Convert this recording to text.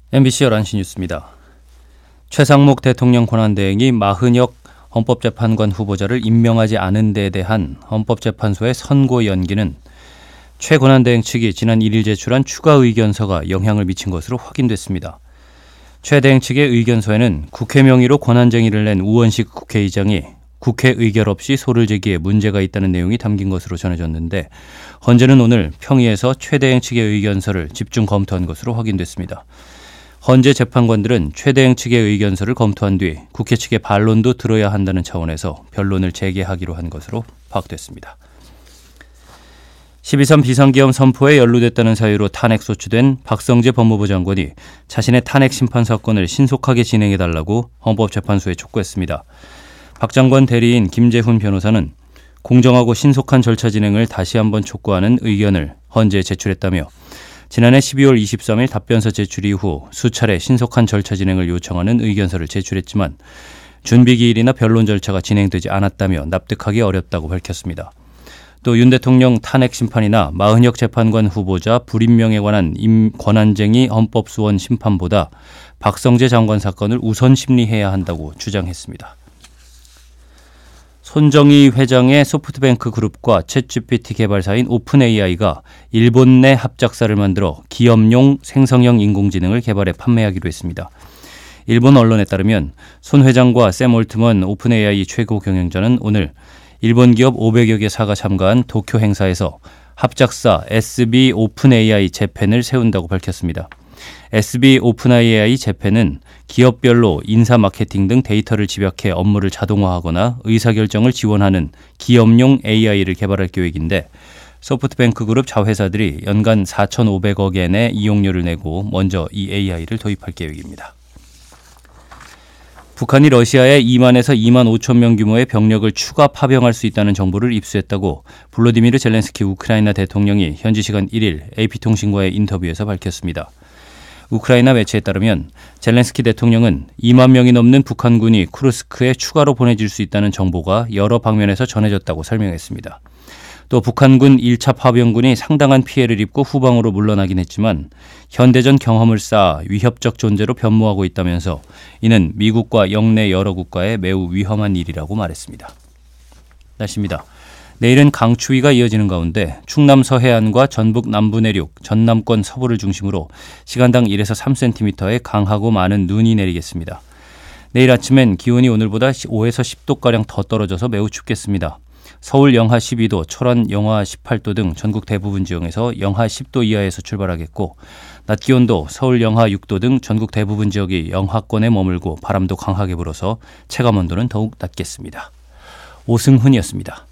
MBC 11시 뉴스입니다. 최상목 대통령 권한대행이 마흔역 헌법재판관 후보자를 임명하지 않은 데에 대한 헌법재판소의 선고 연기는 최 권한대행 측이 지난 1일 제출한 추가 의견서가 영향을 미친 것으로 확인됐습니다. 최 대행 측의 의견서에는 국회 명의로 권한쟁의를 낸 우원식 국회의장이 국회 의결 없이 소를 제기해 문제가 있다는 내용이 담긴 것으로 전해졌는데, 헌재는 오늘 평의에서 최 대행 측의 의견서를 집중 검토한 것으로 확인됐습니다. 헌재 재판관들은 최 대행 측의 의견서를 검토한 뒤 국회 측의 반론도 들어야 한다는 차원에서 변론을 재개하기로 한 것으로 파악됐습니다. 12.3 비상계엄 선포에 연루됐다는 사유로 탄핵 소추된 박성재 법무부 장관이 자신의 탄핵 심판 사건을 신속하게 진행해달라고 헌법재판소에 촉구했습니다. 박 장관 대리인 김재훈 변호사는 공정하고 신속한 절차 진행을 다시 한번 촉구하는 의견을 헌재에 제출했다며, 지난해 12월 23일 답변서 제출 이후 수차례 신속한 절차 진행을 요청하는 의견서를 제출했지만 준비기일이나 변론 절차가 진행되지 않았다며 납득하기 어렵다고 밝혔습니다. 또 윤 대통령 탄핵 심판이나 마흔역 재판관 후보자 불임명에 관한 권한쟁의 헌법소원 심판보다 박성재 장관 사건을 우선 심리해야 한다고 주장했습니다. 손정희 회장의 소프트뱅크 그룹과 챗GPT 개발사인 오픈AI가 일본 내 합작사를 만들어 기업용 생성형 인공지능을 개발해 판매하기로 했습니다. 일본 언론에 따르면 손 회장과 샘 올트먼 오픈AI 최고 경영자는 오늘 일본 기업 500여 개사가 참가한 도쿄 행사에서 합작사 SB 오픈AI 재팬을 세운다고 밝혔습니다. SB 오픈AI 재팬은 기업별로 인사 마케팅 등 데이터를 집약해 업무를 자동화하거나 의사결정을 지원하는 기업용 AI를 개발할 계획인데, 소프트뱅크 그룹 자회사들이 연간 4,500억 엔의 이용료를 내고 먼저 이 AI를 도입할 계획입니다. 북한이 러시아에 2만에서 2만 5천 명 규모의 병력을 추가 파병할 수 있다는 정보를 입수했다고 볼로디미르 젤렌스키 우크라이나 대통령이 현지 시간 1일 AP통신과의 인터뷰에서 밝혔습니다. 우크라이나 매체에 따르면 젤렌스키 대통령은 2만 명이 넘는 북한군이 쿠르스크에 추가로 보내질 수 있다는 정보가 여러 방면에서 전해졌다고 설명했습니다. 또 북한군 1차 파병군이 상당한 피해를 입고 후방으로 물러나긴 했지만 현대전 경험을 쌓아 위협적 존재로 변모하고 있다면서 이는 미국과 영내 여러 국가에 매우 위험한 일이라고 말했습니다. 날씨입니다. 내일은 강추위가 이어지는 가운데 충남 서해안과 전북 남부 내륙, 전남권 서부를 중심으로 시간당 1에서 3cm의 강하고 많은 눈이 내리겠습니다. 내일 아침엔 기온이 오늘보다 5에서 10도가량 더 떨어져서 매우 춥겠습니다. 서울 영하 12도, 철원 영하 18도 등 전국 대부분 지역에서 영하 10도 이하에서 출발하겠고, 낮 기온도 서울 영하 6도 등 전국 대부분 지역이 영하권에 머물고 바람도 강하게 불어서 체감온도는 더욱 낮겠습니다. 오승훈이었습니다.